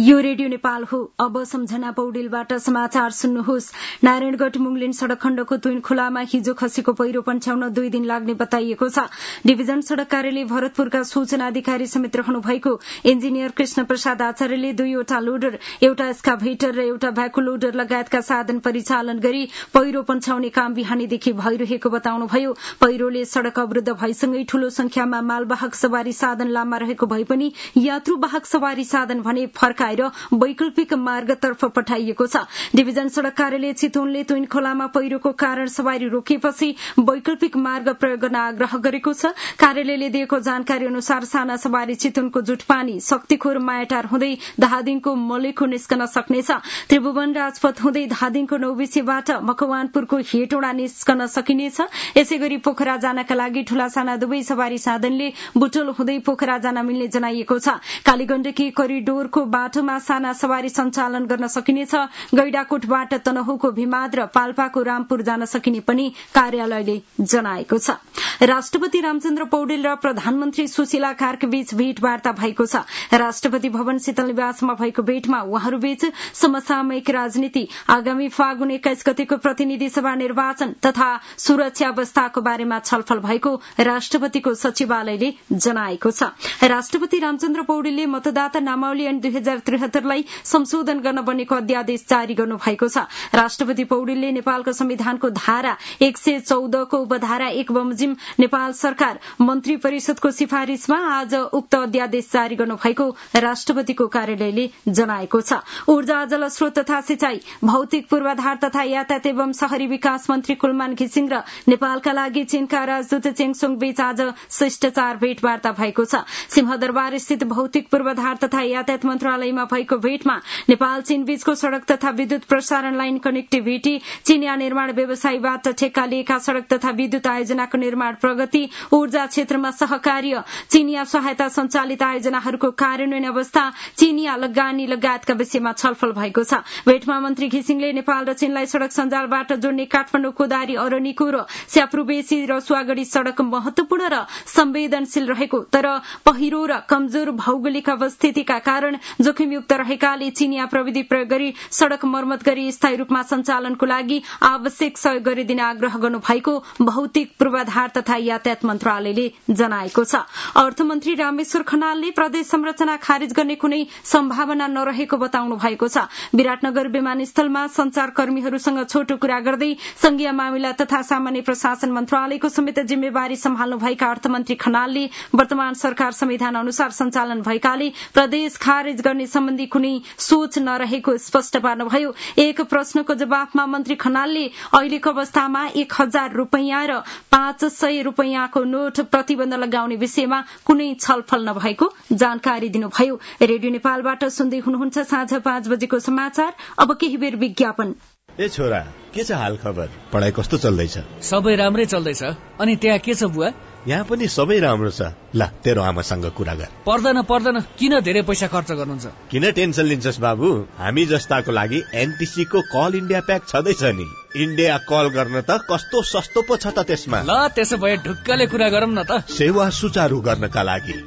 यो रेडियो नेपाल हो। अब सम्झना पौडेलबाट समाचार सुन्नुहोस्। नारायणगढ मुङलिन सड़क खण्डको तुइन खोलामा हिजो खसेको पहिरो पन्छ्याउन 2 दिन लाग्ने बताइएको छ। डिभिजन सड़क कार्यालय भरतपुरका सूचना अधिकारी समेत रहनु भएको इन्जिनियर कृष्ण प्रसाद आचार्यले 2वटा लोडर, एउटा एक्सकाभेटर र एउटा भ्याकु लोडर लगायतका साधन परिचालन गरी पहिरो पन्छ्याउने काम बिहानीदेखि भइरहेको बताउनुभयो। पहिरोले सड़क अवरुद्ध भएसँगै ठूलो संख्यामा मालवाहक सवारी साधन लाममा रहेको भए पनि यात्रुवाहक सवारी साधन भने फर्काएर वैकल्पिक मार्गतर्फ पठाइएको छ। डिभिजन सड़क कार्यालय चितवनले तुइन खोलामा पहिरोको कारण सवारी रोकिएपछि वैकल्पिक मार्ग प्रयोग गर्न आग्रह गरेको छ। कार्यालयले दिएको जानकारी अनुसार साना सवारी चितवनको जुटपानी, शक्तिखोर मायाटार हुँदै धादिङको मलेखु निस्कन सक्नेछ। त्रिभुवन राजपथ हुँदै धादिङको नौबिसेबाट मकवानपुरको हेटौडा निस्कन सकिनेछ। यसैगरी पोखरा जानका लागि ठूला साना दुवै सवारी साधनले बुटोल हुँदै पोखरा जान मिल्ने जनाइएको छ। कालीगण्डकी करिडोरको बाटोमा साना सवारी सञ्चालन गर्न सकिनेछ। गैडाकोटबाट तनहुको भिमाद र पाल्पाको रामपुर जान सकिने पनि कार्यालयले जनाएको छ। राष्ट्रपति रामचन्द्र पौडेल र प्रधानमन्त्री सुशीला कार्की बीच भेटवार्ता भएको छ। राष्ट्रपति भवन शीतल निवासमा भएको भेटमा उहाँहरूबीच समसामयिक राजनीति, आगामी फागुन 21 गतेको प्रतिनिधि सभा निर्वाचन तथा सुरक्षा अवस्थाको बारेमा छलफल भएको राष्ट्रपतिको सचिवालयले जनाएको छ। राष्ट्रपति रामचन्द्र पौडेलले मतदाता नामावली ऐन 2073 लाई संशोधन गर्न बनेको अध्यादेश जारी गर्नु भएको छ। राष्ट्रपति पौडेलले नेपालको संविधानको धारा 114 को उपधारा 1 बमोजिम नेपाल सरकार मन्त्री परिषदको सिफारिशमा आज उक्त अध्यादेश जारी गर्नु भएको राष्ट्रपतिको कार्यालयले जनाएको छ। ऊर्जा, जलस्रोत तथा सिंचाई, भौतिक पूर्वाधार तथा यातायात एवं शहरी विकास मन्त्री कुलमान घिसिङ र नेपालका लागि चीनका राजदूत चेङसोङ बीच आज शिष्टाचार भेटवार्ता भएको छ। सिंहदरबार स्थित भौतिक पूर्वाधार तथा यातायात मन्त्रालयमा भएको भेटमा नेपाल चीन बीचको सड़क तथा विद्युत प्रसारण लाइन कनेक्टिभिटी, चिनिया निर्माण व्यवसायीबाट ठेक्का लिएका सड़क तथा विद्युत आयोजनाको निर्माण प्रगति, ऊर्जा क्षेत्रमा सहकार्य, चिनिया सहायता सञ्चालित आयोजनाहरूको कार्यान्वयन अवस्था, चिनिया लगानी लगायतका विषयमा छलफल भएको छ। भेटमा मन्त्री घिसिङले नेपाल र चीनलाई सड़क सञ्जालबाट जोड्ने काठमाडौँ, कोदारी, अरनिको र स्याप्रुबेसी रसुवागढ़ी सड़क महत्वपूर्ण र संवेदनशील रहेको तर पहिरो र कमजोर भौगोलिक अवस्थितिका कारण जोखिमयुक्त रहेकाले चिनिया प्रविधि प्रयोग गरी सड़क मर्मत गरी स्थायी रूपमा सञ्चालनको लागि आवश्यक सहयोग गरिदिने आग्रह गर्नु भएको भौतिक पूर्वाधार तथा यातायात मन्त्रालयले जनाएको छ। अर्थमन्त्री रामेश्वर खनालले प्रदेश संरचना खारिज गर्ने कुनै सम्भावना नरहेको बताउनु भएको छ। विराटनगर विमानस्थलमा संचारकर्मीहरूसँग छोटो कुरा गर्दै संघीय मामिला तथा सामान्य प्रशासन मन्त्रालयको समेत जिम्मेवारी सम्हाल्नुभएका अर्थमन्त्री खनालले वर्तमान सरकार संविधान अनुसार सञ्चालन भएकाले प्रदेश खारिज गर्ने सम्बन्धी कुनै सोच नरहेको स्पष्ट पार्नुभयो। एक प्रश्नको जवाफमा मन्त्री खनालले अहिलेको अवस्थामा 1000 रुपैयाँ र 500 रुपैयाँको नोट प्रतिबन्ध लगाउने विषयमा कुनै छलफल नभएको जानकारी दिनुभयो। रेडियो नेपालबाट सुन्दै हुनुहुन्छ साँझ 5 बजेको समाचार। अब केही बेर विज्ञापन। ए छोरा, के छ हाल खबर? पढाइ कस्तो चल्दैछ? सबै राम्रै चल्दैछ। अनि त्यहाँ के छ बुवा? यहाँ पनि सबै राम्रो छ। ल, तेरो आमासँग कुरा गर। पर्दैन, किन धेरै पैसा खर्च गर्नुहुन्छ? किन टेन्सन लिन्छस् बाबु? हामी जस्ताको लागि एनटीसी को कल इन्डिया प्याक छँदैछ नि। इन्डिया कल गर्न त कस्तो सस्तो पो छ त त्यसमा। ल, त्यसो भए ढुक्कले कुरा गरौँ न त। सेवा सुचारू गर्नका लागि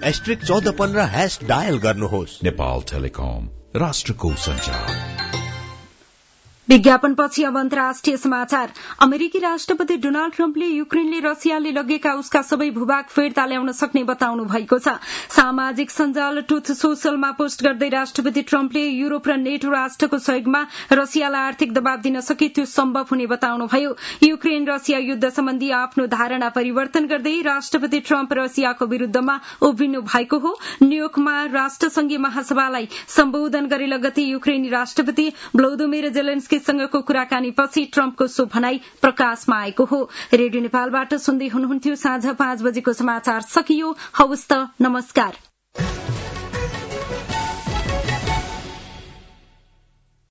*1415# डायल गर्नुहोस्। नेपाल टेलिकम, राष्ट्रको सञ्चार। विज्ञापनपछि अब अन्तर्राष्ट्रिय समाचार। अमेरिकी राष्ट्रपति डोनाल्ड ट्रम्पले युक्रेनले रसियाले लगेका उसका सबै भूभाग फिर्ता ल्याउन सक्ने बताउनु भएको छ। सामाजिक सञ्जाल ट्रुथ सोशलमा पोस्ट गर्दै राष्ट्रपति ट्रम्पले युरोप र नेटो राष्ट्रको सहयोगमा रसियालाई आर्थिक दबाव दिन सके त्यो सम्भव हुने बताउनुभयो। युक्रेन रसिया युद्ध सम्बन्धी आफ्नो धारणा परिवर्तन गर्दै राष्ट्रपति ट्रम्प रसियाको विरूद्धमा उभिनु भएको हो। न्युयोर्कमा राष्ट्रसंघीय महासभालाई सम्बोधन गरे लगतै युक्रेनी राष्ट्रपति भ्लोदिमिर जेलेन्स्की सँगको कुराकानीपछि ट्रम्पको सो भनाई प्रकाशमा आएको हो। रेडियो नेपालबाट सुन्दै हुनुहुन्थ्यो साँझ 5 बजेको समाचार सकियो। हवस् त, नमस्कार।